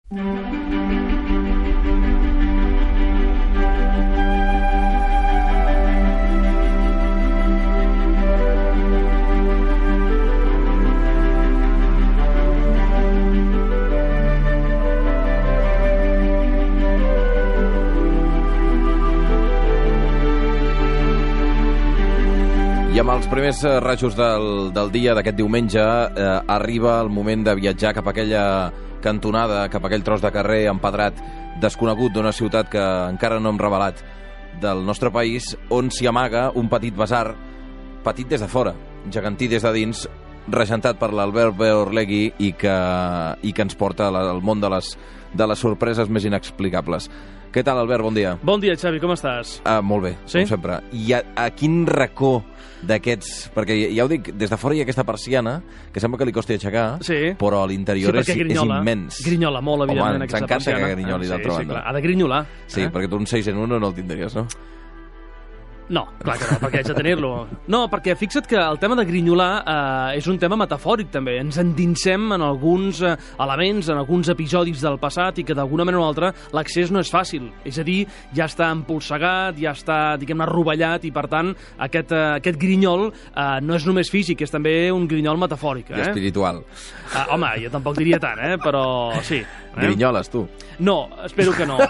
I amb els primers rajos del dia d'aquest diumenge arriba el moment de viatjar cap a aquella cantonada, cap a aquell tros de carrer empedrat desconegut d'una ciutat que encara no hem revelat del nostre país, on s'hi amaga un petit basar, petit des de fora, gegantí des de dins, regentat per l'Albert Beorlegui i que ens porta al món de les sorpreses més inexplicables. Què tal, Albert? Bon dia. Bon dia, Xavi, com estàs? Molt bé, sí? Com sempre. I a quin racó d'aquests... Perquè ja ho dic, des de fora hi ha aquesta persiana, que sembla que li costi aixecar, sí, però a l'interior és immens. Grinyola molt, evidentment, home, aquesta persiana. Home, ens encanta que grinyoli, d'altra banda. Sí, clar, ha de grinyolar. Sí, perquè tu un 6 en 1 no el tindries, no? No, clar que no, perquè haig de tenir-lo. No, perquè fixa't que el tema de grinyolar és un tema metafòric, també. Ens endinsem en alguns elements, en alguns episodis del passat i que d'alguna manera o altra l'accés no és fàcil. És a dir, ja està empolsegat, ja està, diguem-ne, rovellat i, per tant, aquest grinyol no és només físic, és també un grinyol metafòric. I espiritual. Home, jo tampoc diria tant, però sí. Grinyoles, tu? No, espero que no.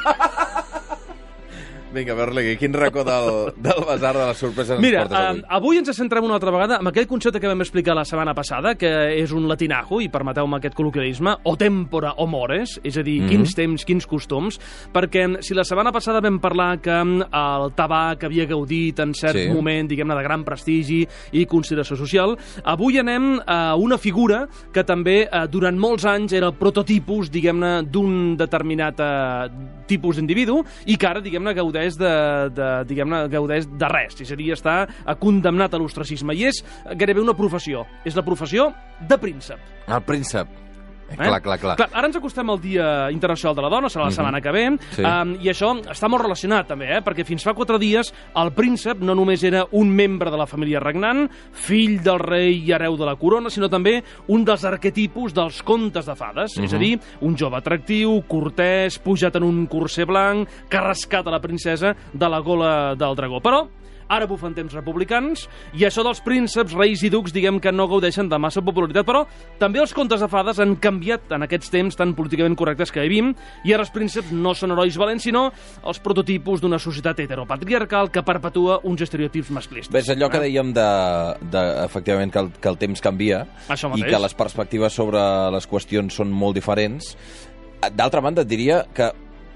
Vinga, Beorlegui, quin racó del basar de les sorpreses ens portes avui? Avui ens centrem una altra vegada en aquell concepte que vam explicar la setmana passada, que és un latinajo, i permeteu-me aquest col·loquialisme, o tempora o mores, és a dir, quins temps, quins costums, perquè si la setmana passada vam parlar que el tabac havia gaudit en cert moment, diguem-ne, de gran prestigi i consideració social, avui anem a una figura que també durant molts anys era el prototipus, diguem-ne, d'un determinat tipus d'individu i que ara, diguem-ne, gaudeix de res, és a dir, està condemnat a l'ostracisme, i és gairebé una professió, és la professió de príncep. El príncep. Clar. Ara ens acostem al Dia Internacional de la Dona, serà la setmana que ve, i això està molt relacionat també, perquè fins fa 4 dies el príncep no només era un membre de la família regnant, fill del rei i hereu de la corona, sinó també un dels arquetipus dels contes de fades, és a dir, un jove atractiu, cortès, pujat en un corser blanc, que rescata la princesa de la gola del dragó. Però ara bufen temps republicans, i això dels prínceps, reis i ducs, diguem que no gaudeixen de massa popularitat, però també els contes de fades han canviat en aquests temps tan políticament correctes que vivim, i ara els prínceps no són herois valents, sinó els prototipus d'una societat heteropatriarcal que perpetua uns estereotips masclistes. Ves, allò que dèiem efectivament, que el temps canvia i que les perspectives sobre les qüestions són molt diferents. D'altra banda, et diria que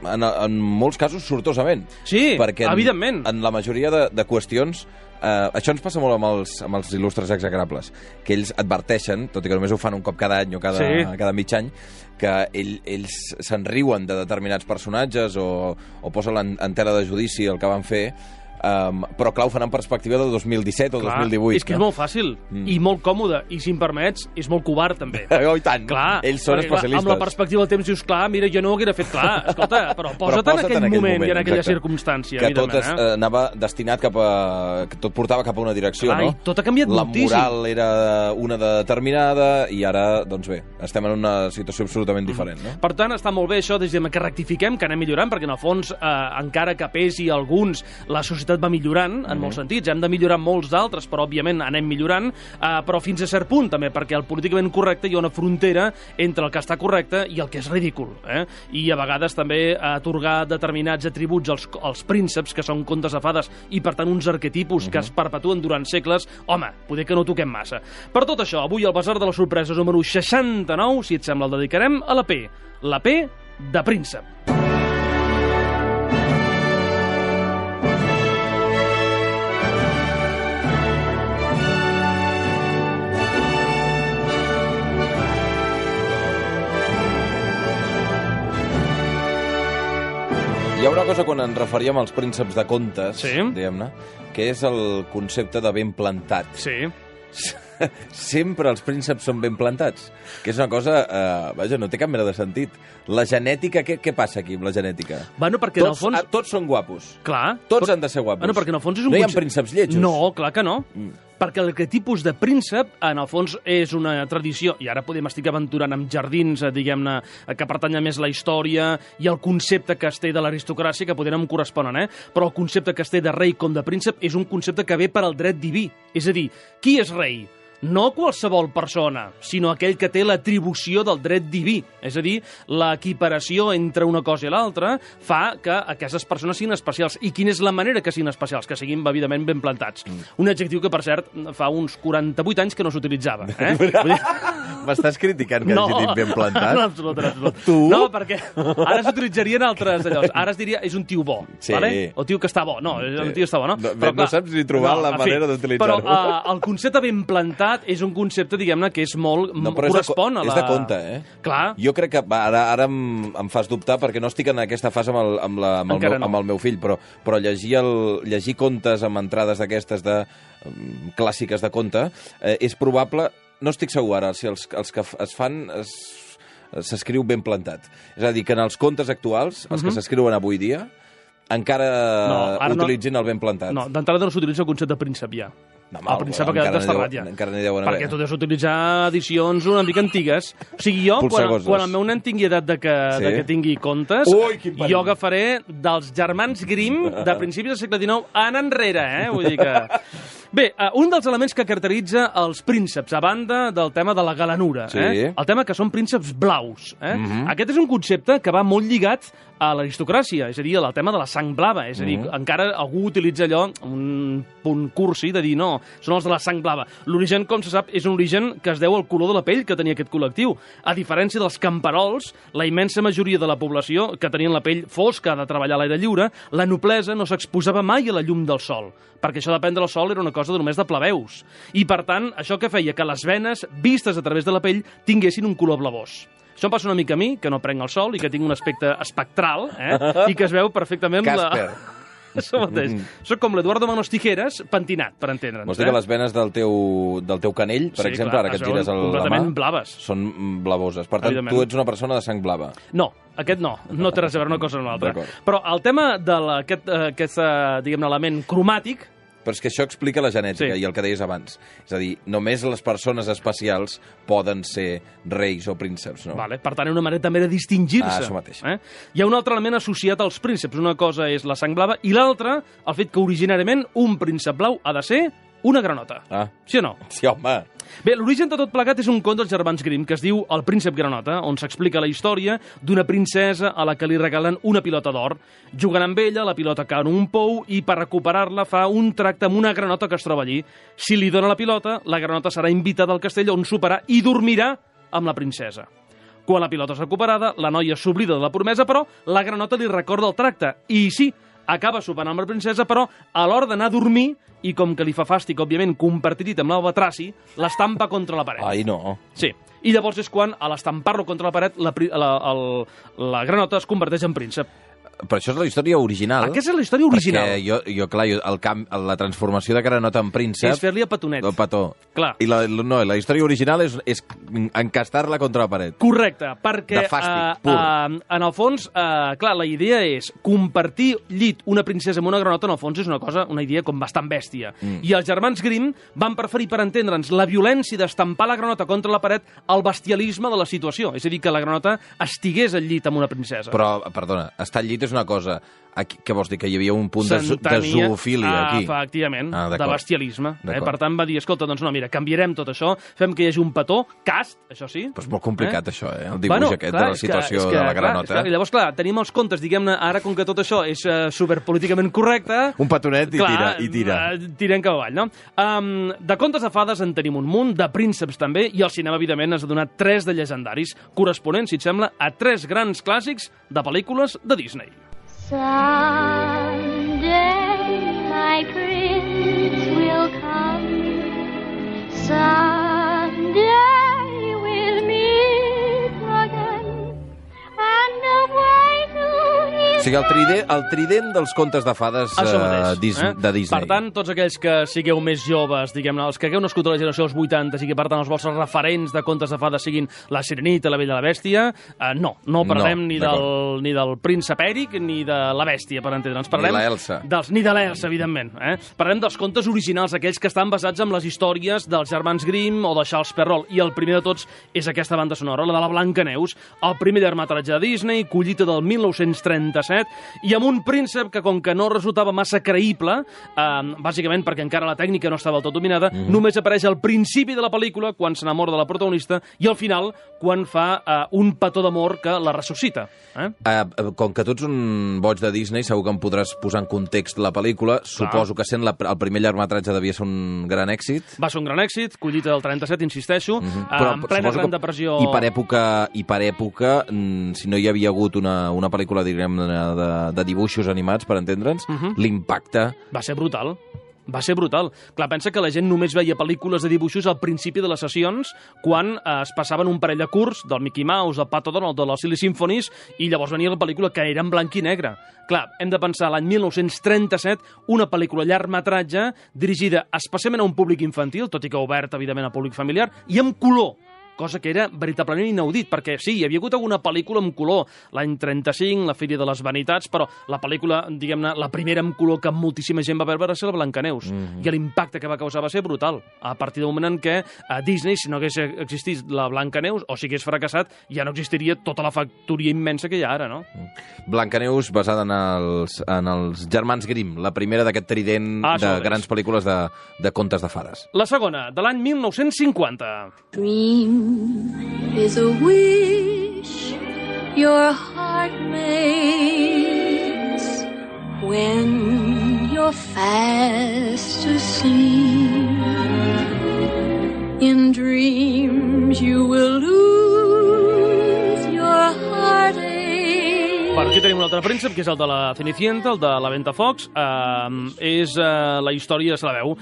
en molts casos sortosament. Sí, perquè evidentment. En la majoria de qüestions, això ens passa molt amb els il·lustres execrables, que ells adverteixen, tot i que només ho fan un cop cada any o cada mig any, que ells se'n riuen de determinats personatges o posen en tela de judici el que van fer, però clar, ho fan en perspectiva de 2017 o 2018. És que és molt fàcil i molt còmode, i si em permets, és molt covard també. Oh, i tant, ells són especialistes. Amb la perspectiva del temps dius, clar, mira, jo no ho haguera fet clar, escolta, però posa't en aquell moment i en aquella circumstància. Que tot anava destinat que tot portava cap a una direcció, no? I tot ha canviat moltíssim. La moral era una determinada i ara, doncs bé, estem en una situació absolutament diferent, no? Per tant, està molt bé això, des que rectifiquem, que anem millorant, perquè en el fons, encara que pesi alguns, la societat va millorant, en molts sentits. Hem de millorar molts d'altres, però òbviament anem millorant, però fins a cert punt també, perquè el políticament correcte hi ha una frontera entre el que està correcte i el que és ridícul. I a vegades també atorgar determinats atributs als prínceps, que són contes de fades, i per tant uns arquetipus que es perpetuen durant segles, home, poder que no toquem massa. Per tot això, avui el Basar de les Sorpreses número 69, si et sembla, el dedicarem a la P. La P de príncep. Hi ha una cosa quan ens referíem als prínceps de contes, diguem-ne, que és el concepte de ben plantat. Sí. Sempre els prínceps són ben plantats, que és una cosa, vaja, no té cap mena de sentit. La genètica, què passa aquí amb la genètica? Bueno, perquè en el fons... Tots són guapos. Clar. Tots han de ser guapos. Bueno, perquè en el fons és un no hi ha prínceps lletjos. No, clar que no. perquè el arquetipus de príncep, en el fons, és una tradició, i ara podem estar aventurant amb jardins, diguem-ne, que pertanyen més a la història i el concepte que es té de l'aristocràcia, que poder no em corresponen, però el concepte que es té de rei com de príncep és un concepte que ve per al dret diví. És a dir, qui és rei? No qualsevol persona, sinó aquell que té l'atribució del dret diví. És a dir, l'equiparació entre una cosa i l'altra fa que aquestes persones siguin especials. I quina és la manera que siguin especials? Que siguin, evidentment, ben plantats. Un adjectiu que, per cert, fa uns 48 anys que no s'utilitzava. M'estàs criticant que hagi dit ben plantat? No, absolut. Tu? No, perquè ara s'utilitzaria en altres allòs. Ara es diria, és un tio bo, sí. Vale? O tio que està bo. No, un tio està bo, no? Però, no saps ni trobar la manera d'utilitzar-ho. Però el concepte ben plantat és un concepte, diguem-ne, que és molt... No, però correspon a la... és de conte, Clar. Jo crec que ara em fas dubtar, perquè no estic en aquesta fase amb el meu fill, però llegir contes amb entrades d'aquestes clàssiques de conte és probable... No estic segur ara si els que es fan s'escriu ben plantat. És a dir, que en els contes actuals, els que s'escriuen avui dia, encara utilitzin el ben plantat. No, d'entrada no s'utilitza el concepte de príncep ja. No, el príncep ha quedat desterrat ja. Encara n'hi deuen haver. Perquè tu deus utilitzar edicions una mica antigues. O sigui, jo, quan el meu nen tingui edat de que tingui contes, jo agafaré dels germans Grimm de principis del segle XIX en enrere, Vull dir que... Bé, un dels elements que caracteritza els prínceps, a banda del tema de la galanura, el tema que són prínceps blaus. Aquest és un concepte que va molt lligat a l'aristocràcia, és a dir, al tema de la sang blava. És a dir, encara algú utilitza allò, un punt cursi, de dir, no, són els de la sang blava. L'origen, com se sap, és un origen que es deu al color de la pell que tenia aquest col·lectiu. A diferència dels camperols, la immensa majoria de la població que tenien la pell fosca de treballar a l'aire lliure, la noblesa no s'exposava mai a la llum del sol, perquè això de prendre el sol era una cosa només de plebeus. I, per tant, això que feia que les venes, vistes a través de la pell, tinguessin un color blavós. Això em passa una mica a mi, que no prenc el sol i que tinc un aspecte espectral, i que es veu perfectament... Casper. Això mateix. Soc com l'Eduardo Manos Tijeras, pentinat, per entendre'ns. Vols dir que les venes del teu canell, per exemple, ara que et gires la mà... completament blaves. Són blavoses. Per tant, tu ets una persona de sang blava. No, aquest no. No té res a veure una cosa amb l'altra. Però el tema d'aquest, diguem-ne, element cromàtic... Però és que això explica la genètica i el que deies abans. És a dir, només les persones especials poden ser reis o prínceps, no? Vale. Per tant, és una manera també de distingir-se. Això mateix. Hi ha un altre element associat als prínceps. Una cosa és la sang blava i l'altra, el fet que originàriament un príncep blau ha de ser una granota. Sí o no? Sí, home. Bé, l'origen de tot plegat és un conte dels germans Grimm que es diu El príncep granota, on s'explica la història d'una princesa a la que li regalen una pilota d'or. Jugant amb ella, la pilota cau en un pou i per recuperar-la fa un tracte amb una granota que es troba allí. Si li dona la pilota, la granota serà invitada al castell on soparà i dormirà amb la princesa. Quan la pilota és recuperada, la noia s'oblida de la promesa, però la granota li recorda el tracte. I sí, acaba sopant amb la princesa, però a l'hora d'anar a dormir, i com que li fa fàstic, òbviament, compartit amb l'albatraci, l'estampa contra la paret. Ai, no. Sí. I llavors és quan, a l'estampar-lo contra la paret, la granota es converteix en príncep. Però això és la història original. Aquesta és la història original. Perquè clar, la transformació de granota en príncep... És fer-li el petonet. El petó. Clar. I la història original és encastar-la contra la paret. Correcte, perquè... De fàstic, pur. En el fons, clar, la idea és compartir llit una princesa amb una granota, en el fons és una idea com bastant bèstia. I els germans Grimm van preferir, per entendre'ns, la violència d'estampar la granota contra la paret al bestialisme de la situació. És a dir, que la granota estigués al llit amb una princesa. Però, perdona, estar al llit és una cosa. Què vols dir? Que hi havia un punt de zoofília aquí? Efectivament, de bestialisme. Per tant, va dir, escolta, doncs no, mira, canviarem tot això, fem que hi hagi un petó, cast, això sí. Però és molt complicat, això, el dibuix aquest de la situació de la granota. I llavors, clar, tenim els contes, diguem-ne, ara com que tot això és superpolíticament correcte... Un petonet i tira. Tirem cap avall, no? De contes de fades en tenim un munt, de prínceps també, i el cinema, evidentment, has de donar 3 de llegendaris, corresponents, si et sembla, a 3 grans clàssics de pel·lícules de Disney. Someday my prince will come. Someday we'll meet again. And the way to his O sigui, el trident dels contes de fades de Disney. Per tant, tots aquells que sigueu més joves, diguem-ne, els que hagueu nascut a la generació dels 80 i que, per tant, els vostres referents de contes de fades siguin la Sirenita, la Bella i la Bèstia, no parlem ni del príncep Eric ni de la Bèstia, per entendre'ns. Ni la Elsa. Ni de l'Elsa, evidentment. Parlem dels contes originals, aquells que estan basats en les històries dels germans Grimm o de Charles Perrault. I el primer de tots és aquesta banda sonora, la de la Blancaneus, el primer llargmetratge de Disney, collita del 1937, i amb un príncep que, com que no resultava massa creïble, bàsicament perquè encara la tècnica no estava del tot dominada, només apareix al principi de la pel·lícula, quan s'enamora de la protagonista, i al final, quan fa un petó d'amor que la ressuscita. Com que tu ets un boig de Disney, segur que em podràs posar en context la pel·lícula. Suposo que sent el primer llargmetratge devia ser un gran èxit. Va ser un gran èxit, collita del 37, insisteixo, en plena gran depressió... I per època, si no hi havia hagut una pel·lícula, diguem-ne, de dibuixos animats, per entendre'ns, l'impacte... Va ser brutal. Va ser brutal. Clar, pensa que la gent només veia pel·lícules de dibuixos al principi de les sessions, quan es passaven un parell de curts del Mickey Mouse, del Pato Donald, de les Silly Symphonies, i llavors venia la pel·lícula que era en blanc i negre. Clar, hem de pensar l'any 1937, una pel·lícula llargmetratge dirigida especialment a un públic infantil, tot i que obert, evidentment, a públic familiar, i amb color, cosa que era veritablement inaudit, perquè sí, hi havia hagut alguna pel·lícula amb color, l'any 35, La Filla de les Vanitats, però la pel·lícula, diguem-ne, la primera amb color que moltíssima gent va veure va ser la Blancaneus, i l'impacte que va causar va ser brutal, a partir del moment en què a Disney, si no hagués existit la Blancaneus, o si hagués fracassat, ja no existiria tota la factoria immensa que hi ha ara, no? Blancaneus, basada en els germans Grimm, la primera d'aquest trident de grans pel·lícules de contes de fades. La segona, de l'any 1950. Dream is a wish your heart makes when you're fast asleep. In dreams you will lose your heartache. Bueno, aquí tenim un altre príncep, que és el de la Cenicienta, el de la Ventafocs. És la història, se la veu,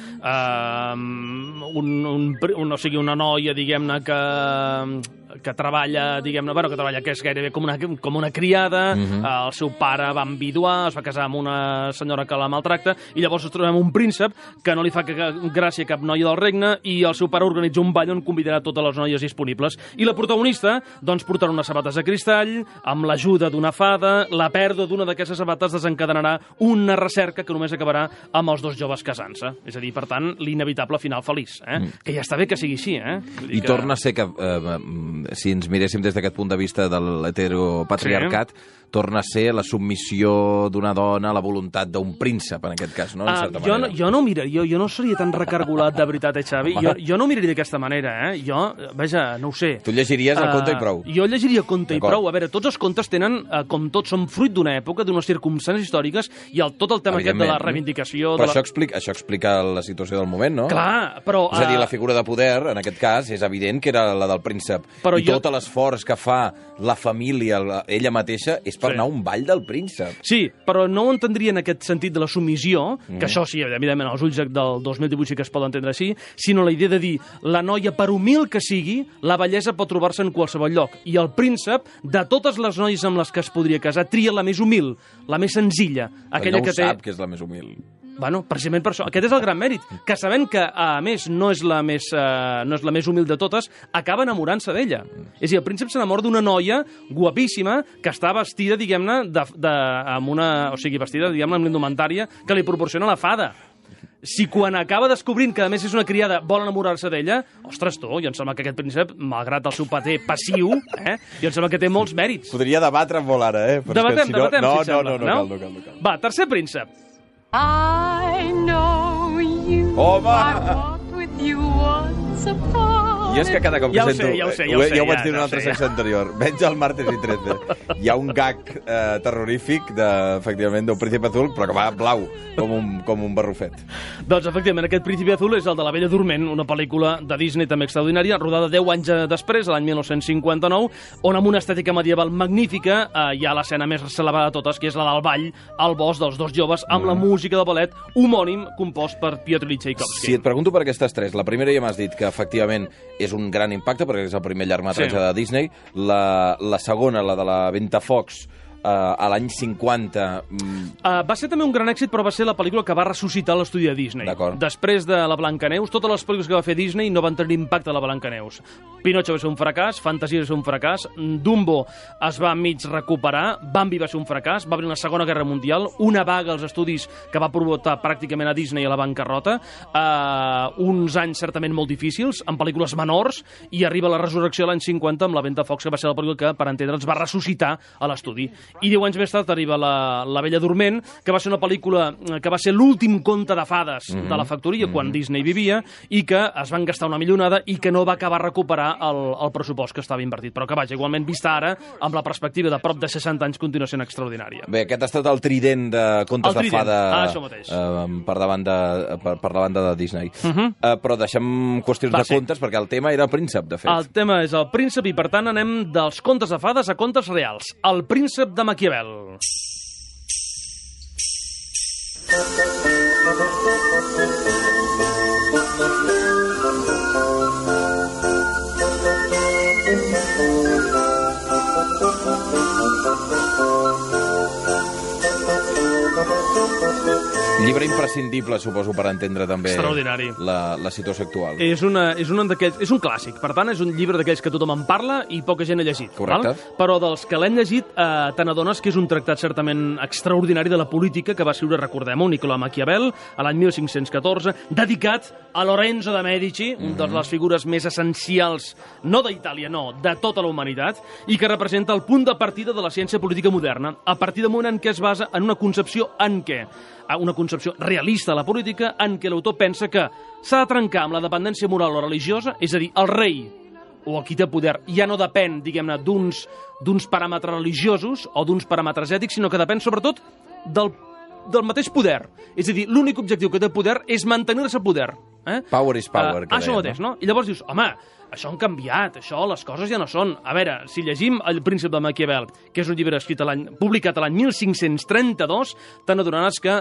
una noia, diguem-ne, que treballa, diguem-ne, bueno, que és gairebé com una criada, el seu pare va enviduar, es va casar amb una senyora que la maltracta, i llavors ens trobem un príncep que no li fa gràcia a cap noia del regne, i el seu pare organitza un ball on convidarà totes les noies disponibles. I la protagonista, doncs, portarà unes sabates de cristall, amb l'ajuda d'una fada, la pèrdua d'una d'aquestes sabates desencadenarà una recerca que només acabarà amb els dos joves casant-se. És a dir, per tant, l'inevitable final feliç, que ja està bé que sigui així, I torna a ser que... si ens miréssim des d'aquest punt de vista de l'heteropatriarcat, torna a ser la submissió d'una dona a la voluntat d'un príncep, en aquest cas, no? Jo no seria tan recargolat, de veritat, Xavi. Jo no ho miraria d'aquesta manera, Jo, vaja, no ho sé. Tu llegiries el conte i prou? Jo llegiria conte i prou. A veure, tots els contes tenen, com tots, són fruit d'una època, d'unes circumstàncies històriques, i tot el tema aquest de la reivindicació... Però això explica la situació del moment, no? Clar, però... És a dir, la figura de poder, en aquest cas, és evident que era la del príncep. I tot l'esforç que fa la família, ella mateixa, és per anar a un ball del príncep. Sí, però no ho entendria en aquest sentit de la submissió, que això sí, evidentment, als ulls del 2018 sí que es pot entendre així, sinó la idea de dir, la noia, per humil que sigui, la bellesa pot trobar-se en qualsevol lloc. I el príncep, de totes les noies amb les que es podria casar, tria la més humil, la més senzilla. Aquella que sap que és la més humil. Bueno, precisament per això. Aquest és el gran mèrit, que sabent que, a més, no és la més humil de totes, acaba enamorant-se d'ella. És a dir, el príncep s'enamora d'una noia guapíssima que està vestida, diguem-ne, vestida, diguem-ne, amb l'indumentària que li proporciona la fada. Si quan acaba descobrint que, a més, és una criada, vol enamorar-se d'ella, ostres, tu, jo em sembla que aquest príncep, malgrat el seu paper passiu, jo em sembla que té molts mèrits. Podria debatre molt ara, Debatem, si et sembla. No cal. Va, tercer príncep. I know you. Home! I walked with you once upon. I és que cada cop que sento... Ja ho sé. Ja ho vaig dir en una altra secció anterior. Veig el martes i 13. Hi ha un gag terrorífic, efectivament, d'un príncipe azul, però que va blau, com un barrufet. Doncs, efectivament, aquest príncipe azul és el de La Bella Dorment, una pel·lícula de Disney també extraordinària, rodada 10 anys després, l'any 1959, on amb una estètica medieval magnífica hi ha l'escena més celebrada de totes, que és la del ball al bosc dels dos joves, amb la música de ballet homònim compost per Piotr Tchaikovsky. Si et pregunto per aquestes tres, la primera ja m'has dit que, efectivament, és un gran impacte, perquè és el primer llargmetratge de Disney. La segona, la de la Ventafocs, a l'any 50... Va ser també un gran èxit, però va ser la pel·lícula que va ressuscitar l'estudi de Disney. Després de la Blancaneus, totes les pel·lícules que va fer Disney no van tenir impacte a la Blancaneus. Pinocho va ser un fracàs, Fantasia va ser un fracàs, Dumbo es va mig recuperar, Bambi va ser un fracàs, va venir la Segona Guerra Mundial, una vaga als estudis que va provocar pràcticament a Disney a la bancarrota, uns anys certament molt difícils, amb pel·lícules menors, i arriba la resurrecció l'any 50 amb La Venta Fox, que va ser la pel·lícula que, per entendre'ns, va ressuscitar a l'estudi. I 10 anys més tard arriba la Bella Dorment, que va ser una pel·lícula que va ser l'últim conte de fades de la factoria quan Disney vivia, i que es van gastar una millonada i que no va acabar a recuperar el pressupost que estava invertit. Però que, vaja, igualment vista ara, amb la perspectiva de prop de 60 anys, continua sent extraordinària. Bé, aquest ha estat el trident de contes de fada per la banda de Disney. Però deixem qüestions de contes, perquè el tema era el príncep, de fet. El tema és el príncep i, per tant, anem dels contes de fades a contes reals. El príncep de Maquiavel. Llibre imprescindible, suposo, per entendre també la situació actual. És un clàssic, per tant, és un llibre d'aquells que tothom en parla i poca gent ha llegit. Correcte. Però dels que l'hem llegit, te n'adones que és un tractat certament extraordinari de la política que va escriure, recordem-ho, Niccolò Maquiavel, a l'any 1514, dedicat a Lorenzo de Medici, una de les figures més essencials, no d'Itàlia, no, de tota la humanitat, i que representa el punt de partida de la ciència política moderna, a partir del moment en què es basa en una concepció una concepció realista de la política en què l'autor pensa que s'ha de trencar amb la dependència moral o religiosa, és a dir, el rei o qui té poder ja no depèn, diguem-ne, d'uns paràmetres religiosos o d'uns paràmetres ètics, sinó que depèn sobretot del mateix poder. És a dir, l'únic objectiu que té poder és mantenir-se al poder. Power is power. Això mateix, no? I llavors dius, home, això han canviat, això, les coses ja no són. A veure, si llegim El príncep de Maquiavel, que és un llibre escrit publicat l'any 1532, te n'adonaràs que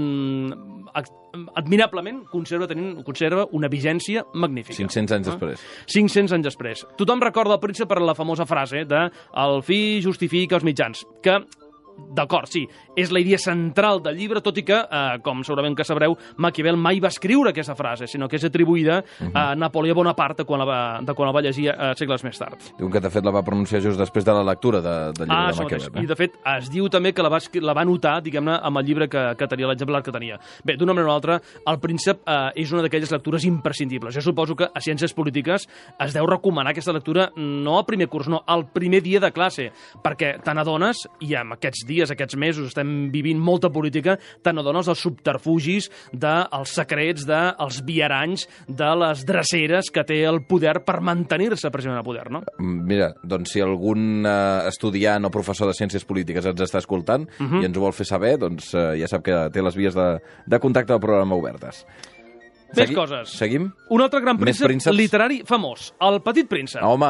admirablement conserva una vigència magnífica. 500 anys després. 500 anys després. Tothom recorda el príncep per la famosa frase de el fi justifica els mitjans, que d'acord, sí, és la idea central del llibre, tot i que, com segurament que sabreu, Maquiavel mai va escriure aquesta frase, sinó que és atribuïda a Napoleó Bonaparte quan la va llegir segles més tard. Diuen que, de fet, la va pronunciar just després de la lectura del llibre de Maquiavel. I, de fet, es diu també que la va notar, diguem-ne, amb el llibre que tenia, l'exemplar que tenia. Bé, d'una manera o altra, El príncep és una d'aquelles lectures imprescindibles. Jo suposo que a Ciències Polítiques es deu recomanar aquesta lectura no al primer curs, no, al primer dia de classe, perquè te n'adones, i amb aquests dies, aquests mesos, estem vivint molta política, te n'adones dels subterfugis, dels secrets, dels viaranys, de les dreceres que té el poder per mantenir-se precisament al poder, no? Mira, doncs si algun estudiant o professor de Ciències Polítiques ens està escoltant i ens ho vol fer saber, doncs ja sap que té les vies de contacte del programa obertes. Més coses. Seguim? Un altre gran príncep literari famós, el Petit Príncep. Home!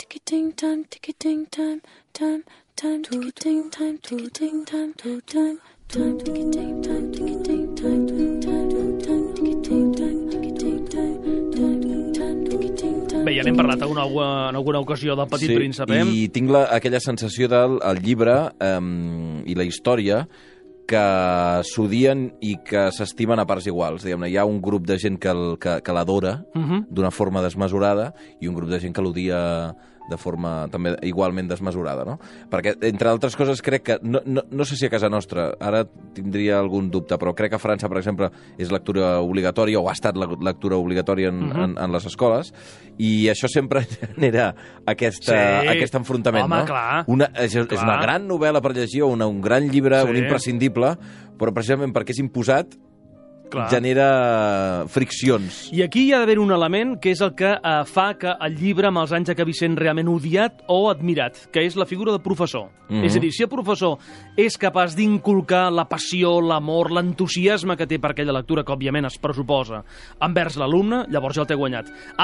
Bé, ja n'hem parlat en alguna ocasió del Petit Príncep, i tinc aquella sensació del llibre i la història que s'odien i que s'estimen a parts iguals. Diguem-ne, hi ha un grup de gent que l'adora d'una forma desmesurada i un grup de gent que l'odia de forma també igualment desmesurada, no? Perquè, entre altres coses, crec que, no sé si a casa nostra, ara tindria algun dubte, però crec que a França, per exemple, és lectura obligatòria, o ha estat lectura obligatòria en les escoles, i això sempre genera aquest enfrontament, home, no? Clar. És una gran novel·la per llegir, o un gran llibre, un imprescindible, però precisament perquè és imposat, genera friccions. I aquí hi ha d'haver un element que és el que fa que el llibre amb els anys acabi sent realment odiat o admirat, que és la figura del professor. És a dir, si el professor és capaç d'inculcar la passió, l'amor, l'entusiasme que té per aquella lectura, que òbviament es pressuposa envers l'alumne, llavors ja el té guanyat. Ara,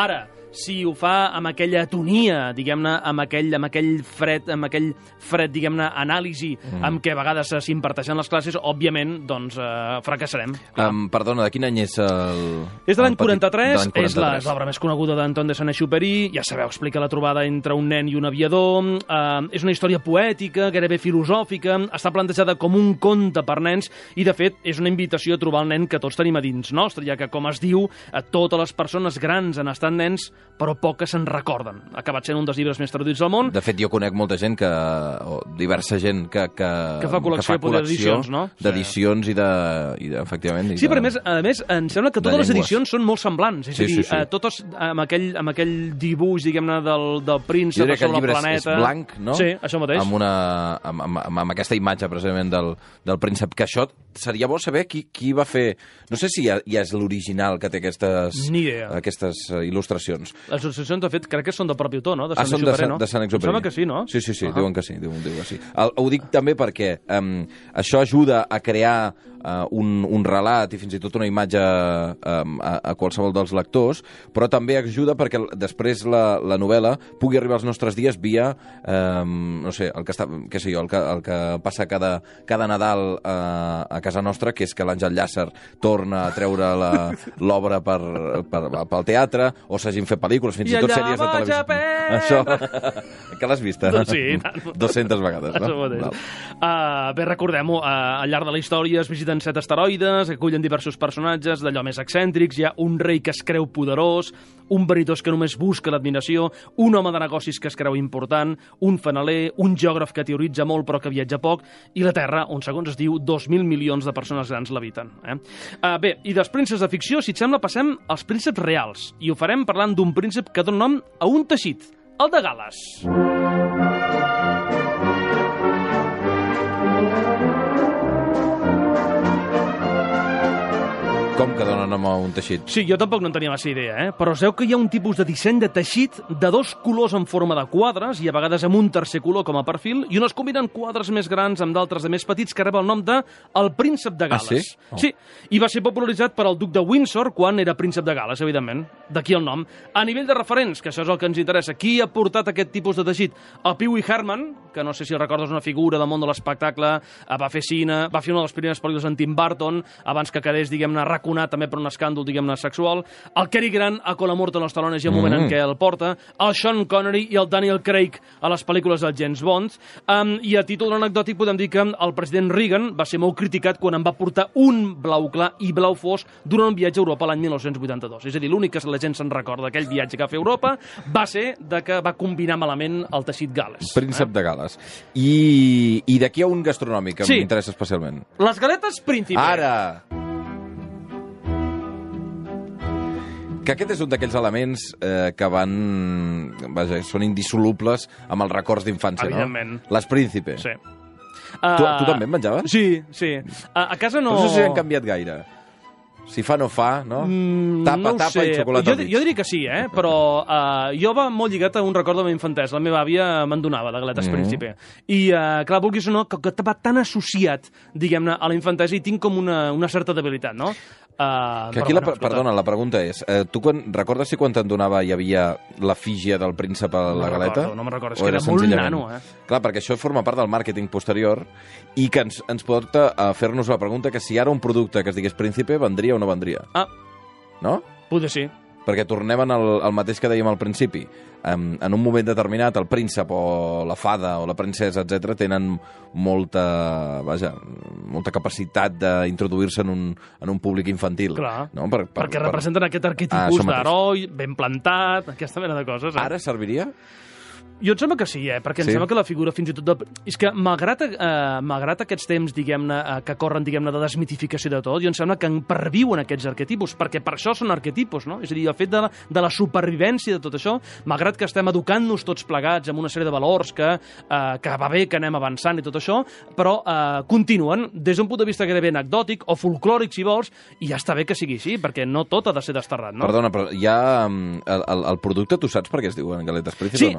si ho fa amb aquella atonia, diguem-ne, amb aquell fred, diguem-ne, anàlisi amb què a vegades s'imparteixen les classes, òbviament, doncs, fracassarem. Perdona, de quin any és el... És de l'any 43, és l'obra més coneguda d'Antoine de Saint-Exupéry, ja sabeu, explica la trobada entre un nen i un aviador, és una història poètica, gairebé filosòfica, està plantejada com un conte per nens i, de fet, és una invitació a trobar el nen que tots tenim a dins nostre, ja que, com es diu, totes les persones grans han estat nens, però poques se'n recorden. Ha acabat sent un dels llibres més traduïts del món. De fet, jo conec molta gent o diversa gent que fa col·lecció d'edicions, no? D'edicions i efectivament... Sí, però a més, em sembla que totes les edicions són molt semblants. És a dir, totes amb aquell dibuix, diguem-ne, del príncep sobre el planeta. Jo diria que el llibre és blanc, no? Sí, això mateix. Amb aquesta imatge, precisament, del príncep. Que això seria bo saber qui va fer... No sé si ja és l'original que té aquestes il·lustracions. Les il·lustracions, de fet, crec que són del propi autor, no? Són de Saint-Exupéry. Em sembla que sí, no? Sí, diuen que sí. Ho dic també perquè això ajuda a crear un relat i fins i tot una imatge a qualsevol dels lectors, però també ajuda perquè després la novel·la pugui arribar als nostres dies via, no sé, el que passa cada Nadal a casa nostra, que és que l'Àngel Llàcer torna a treure l'obra pel teatre, o s'hagin fet pel·lícules, fins i tot sèries de televisió. Això, que l'has vist, eh? Sí, 200 vegades, no? Bé, recordem-ho, al llarg de la història es visiten 7 asteroides, acullen diversos personatges d'allò més excèntrics, hi ha un rei que es creu poderós, un veritós que només busca l'admiració, un home de negocis que es creu important, un fanaler, un geògraf que teoritza molt però que viatja poc, i la Terra, on segons es diu 2.000 milions de persones grans l'habiten. Bé, i dels prínceps de ficció, si et sembla, passem als prínceps reals, i ho farem parlant d'un príncep que dona nom a un teixit, el de Gal·les. Com que dona nom a un teixit? Sí, jo tampoc no en tenia massa idea, però es veu que hi ha un tipus de disseny de teixit de 2 colors en forma de quadres i a vegades amb un tercer color com a perfil i on es combinen quadres més grans amb d'altres de més petits que rep el nom de el príncep de Gal·les. Ah, sí? Sí, i va ser popularitzat per al duc de Windsor quan era príncep de Gal·les, evidentment. D'aquí el nom. A nivell de referents, que això és el que ens interessa, qui ha portat aquest tipus de teixit? El Pee Wee Herman, que no sé si el recordes, una figura del món de l'espectacle, va fer cine, va fer una de les primeres pel·lícules en Tim Burton, abans que quedés, diguem-ne, raconat també per un escàndol, diguem-ne, sexual. El Cary Grant a Con la mort en los talones i el moment en què el porta. El Sean Connery i el Daniel Craig a les pel·lícules del James Bond. I a títol anecdòtic podem dir que el president Reagan va ser molt criticat quan en va portar un blau clar i blau fosc durant un viatge a Europa l'any 1982. És a dir, l'únic que la gent se'n recorda d'aquell viatge que va fer a Europa va ser de que va combinar malament el teixit Gal·les. Príncep de Gal·les. I d'aquí a un gastronòmic que m'interessa especialment. Les galetes Príncipe. Ara! Que aquest és un d'aquells elements que van... Vaja, són indissolubles amb els records d'infància, no? Evidentment. Les Príncipe. Sí. Tu també en menjaves? Sí. A casa no... No sé si han canviat gaire. Si fa, no fa, no? Tapa i xocolata al mig. Jo diria que sí, però jo va molt lligat a un record de la meva infantesa. La meva àvia me'n donava de galetes Príncipe. I, clar, vulguis o no, que va tan associat, diguem-ne, a la infantesa i tinc com una certa debilitat, no? Que aquí, perdona, la pregunta és, tu recordes si quan te'n donava hi havia l'efígie del príncep a la galeta? No me'n recordo, és que era molt nano, Clar, perquè això forma part del màrqueting posterior i que ens porta a fer-nos la pregunta que si ara un producte que es digués Príncipe vendria o no vendria. No? Potser sí. Perquè tornem al mateix que dèiem al principi. En un moment determinat, el príncep o la fada o la princesa, etc tenen molta capacitat d'introduir-se en un públic infantil. Clar, no? perquè representen aquest arquetipus d'heroi, ben plantat, aquesta mena de coses. Ara serviria? Jo em sembla que sí, perquè em sembla que la figura fins i tot... És que, malgrat aquests temps, diguem-ne, que corren, diguem-ne, de desmitificació de tot, jo em sembla que perviuen aquests arquetipus, perquè per això són arquetipus, no? És a dir, el fet de la supervivència de tot això, malgrat que estem educant-nos tots plegats amb una sèrie de valors que va bé que anem avançant i tot això, però continuen des d'un punt de vista gairebé anecdòtic o folclòric, si vols, i ja està bé que sigui així, perquè no tot ha de ser desterrat, no? Perdona, però ja el producte, tu saps per què es diuen galetes Príncipe o no? Sí, doncs per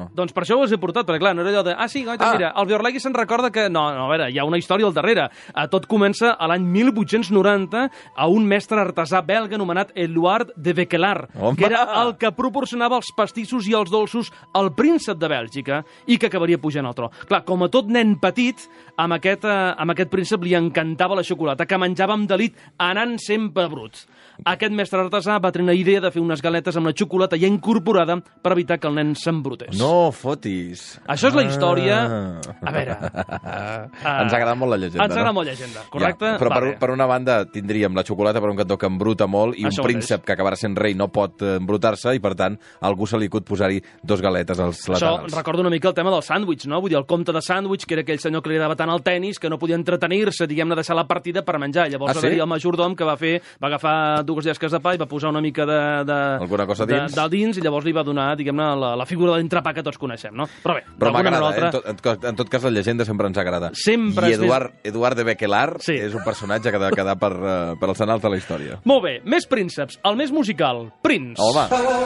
això ho he portat, perquè clar, no era allò de... sí, goita, mira, el Biorlegui se'n recorda que... No, a veure, hi ha una història al darrere. Tot comença a l'any 1890 a un mestre artesà belga anomenat Éluard de Vauquelin, que era el que proporcionava els pastissos i els dolços al príncep de Bèlgica i que acabaria pujant al tro. Clar, com a tot nen petit, amb aquest príncep li encantava la xocolata, que menjava amb delit anant sempre brut. Aquest mestre artesà va tenir una idea de fer unes galetes amb la xocolata ja incorporada per evitar que el nen s'embrutés. No fotis! Això és la història... A veure... Ens agrada molt la llegenda, Ens agrada molt la llegenda, correcte? Ja, però per una banda tindríem la xocolata per un cantó que embruta molt i Això un príncep que acabarà sent rei no pot embrutar-se i, per tant, algú se li acut posar-hi 2 galetes als laterals. Això recorda una mica el tema del sàndwich, no? Vull dir, el comte de sàndwich, que era aquell senyor que li agradava tant el tennis que no podia entretenir-se, diguem-ne, deixar la partida per menjar. Llavors va haver-hi el majordom que va agafar 2 llesques de pa i va posar una mica alguna cosa dins? De dins i llavors li va donar, diguem-ne, la figura de l'entrepà que tots coneixem, no? Però bé, però m'agrada, en tot cas la llegenda sempre ens agrada. Sempre. I Eduard de Vauquelin és un personatge que ha de quedar per als anals de la història. Molt bé, més prínceps. El més musical, Prince. Home.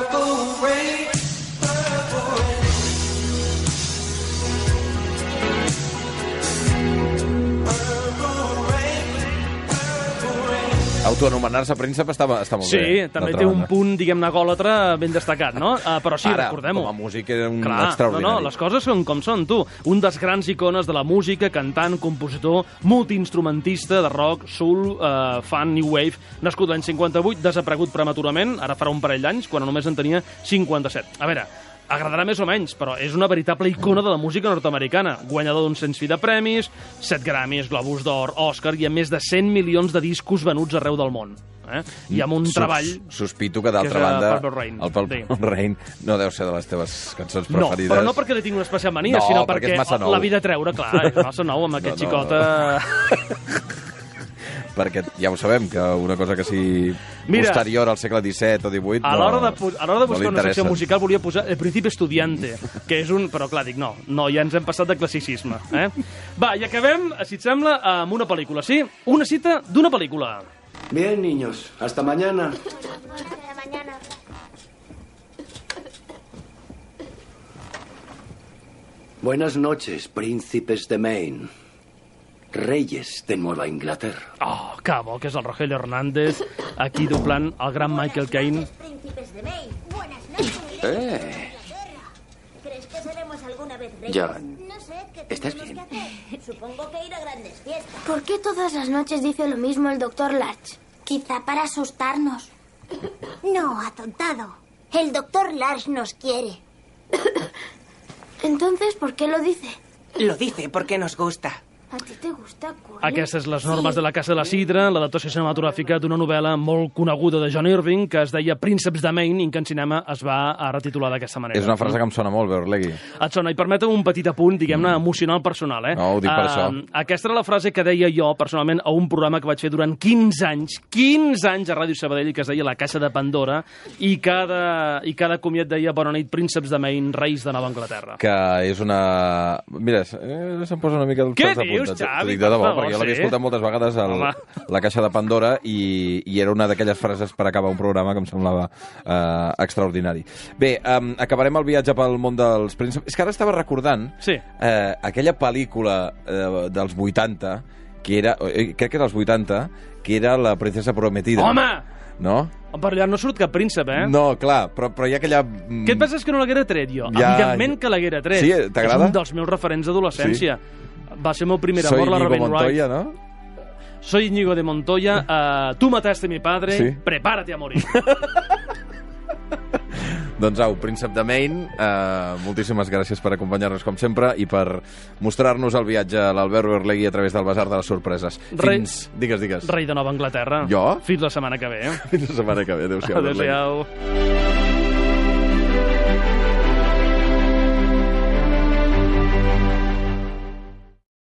Autoanomenar-se príncep està molt bé. Sí, també té un punt, diguem-ne, gòlatre ben destacat, no? Però sí, recordem-ho. Com a músic era un extraordinari. No, les coses són com són, tu. Un dels grans icones de la música, cantant, compositor, multiinstrumentista de rock, soul, fan, new wave, nascut l'any 58, desaparegut prematurament, ara farà un parell d'anys, quan només en tenia 57. A veure, agradarà més o menys, però és una veritable icona de la música nord-americana. Guanyador d'un sens fi de premis, 7 Grammys, Globus d'Or, Òscar i amb més de 100 milions de discos venuts arreu del món. I amb un treball... Sospito que, d'altra banda, el Purple Rain no deu ser de les teves cançons preferides. No, però no perquè li tinc una especial mania, sinó perquè l'havia de treure, clar, és massa nou amb aquest xicota... Perquè ja ho sabem, que una cosa que sigui posterior al segle XVII o XVIII... A l'hora de buscar una secció musical volia posar El Príncipe Estudiante, que és un... Però clar, dic, no, ja ens hem passat de classicisme. Va, i acabem, si et sembla, amb una pel·lícula, sí? Una cita d'una pel·lícula. Bien, niños, hasta mañana. Hasta mañana. Buenas noches, príncipes de Maine. Reyes de Nueva Inglaterra. Oh, que bo, que és el Rogelio Hernández, aquí doblant el gran Michael Caine. Príncipes de Maine, buenas noches. ¿Crees que seremos alguna vez reyes? John, No sé, ¿qué ¿estás tenemos bien? que hacer? Supongo que ir a grandes fiestas. ¿Por qué todas las noches dice lo mismo el Dr. Larch? Quizá para asustarnos. No, atontado. El doctor Larch nos quiere. Entonces, ¿por qué lo dice? Lo dice porque nos gusta. A ti te gusta Curly? Aquestes les normes de la Casa de la Sidra, l'adaptació cinematogràfica d'una novel·la molt coneguda de John Irving, que es deia Prínceps de Maine, i que en cinema es va retitular d'aquesta manera. És una frase que em sona molt, Berlegui. Et sona, i permetem un petit apunt, diguem-ne, emocional personal, No, ho dic per això. Aquesta era la frase que deia jo, personalment, a un programa que vaig fer durant 15 anys a Ràdio Sabadell, que es deia La Caixa de Pandora, i cada comiat deia Bona nit, prínceps de Maine, reis de Nova Anglaterra. Que és una... Mira, se'm posa una mica el Què pèls de punta. dius, Xavi? T'ho dic de debò, Per favor, perquè jo l'havia sí? escoltat moltes vegades La Caixa de Pandora i era una d'aquelles frases per acabar un programa que em semblava extraordinari. Bé, acabarem el viatge pel món dels prínceps. És que ara estava recordant aquella pel·lícula dels 80, que era, crec que era els 80, que era La princesa prometida. Home! No? Per allà no surt cap príncep, No, clar, però hi ha aquella... Què et penses que no l'haguera tret jo? Ja... Evidentment que l'haguera tret. Sí, t'agrada? És un dels meus referents d'adolescència. Sí. Va ser el meu primer Soy amor, la Íñigo Robin Montoya, Wright. ¿no? Soy Íñigo de Montoya. Tú mataste a mi padre. Sí. Prepárate a morir. Doncs au, príncep de Maine, moltíssimes gràcies per acompanyar-nos com sempre i per mostrar-nos el viatge a l'Albert Berlegui a través del Basar de les Sorpreses. Digues. Rei de Nova Anglaterra. Jo? Fins la setmana que ve. Fins la setmana que ve. Adéu-siau. Adéu-siau.